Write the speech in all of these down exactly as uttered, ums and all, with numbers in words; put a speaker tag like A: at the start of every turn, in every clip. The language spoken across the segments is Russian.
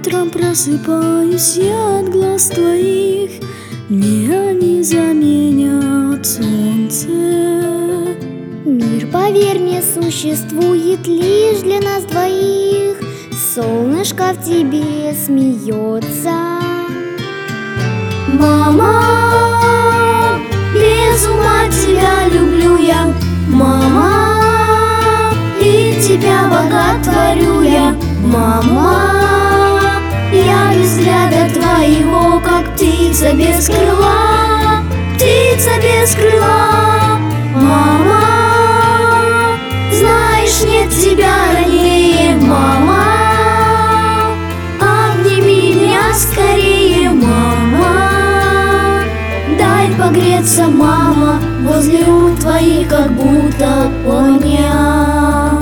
A: Утром просыпаюсь я от глаз твоих, мне они заменят солнце.
B: Мир, поверь мне, существует лишь для нас двоих. Солнышко в тебе смеется.
A: Мама, без ума тебя люблю я. Мама, и тебя боготворю я. Мама, я без взгляда твоего, как птица без крыла. Птица без крыла. Мама, знаешь, нет тебя ранее. Мама, обними меня скорее. Мама, дай погреться, мама, возле рук твоих, как будто огня.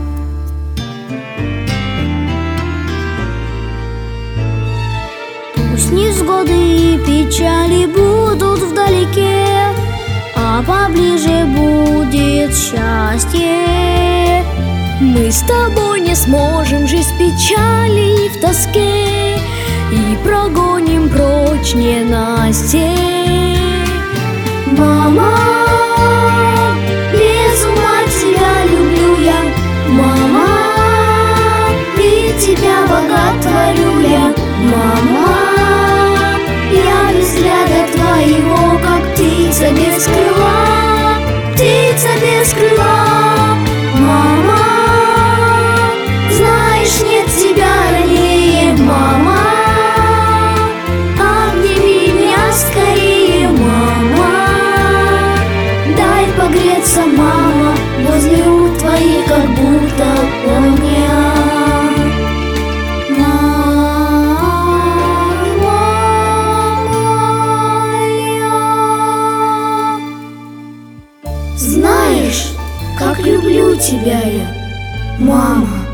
B: Пусть невзгоды и печали будут вдалеке, а поближе будет счастье.
A: Мы с тобой не сможем жить в печали и в тоске, и прогоним прочь ненастье. Мама, без ума тебя люблю я. Мама, и тебя боготворю я. Мама, я без взгляда твоего, как птица без крыла. Птица без крыла. Мама, знаешь, нет тебя ранее. Мама, обними меня скорее. Мама, дай погреться, мама, возле рук твоих, как будто огня. Знаешь, как люблю тебя я, мама.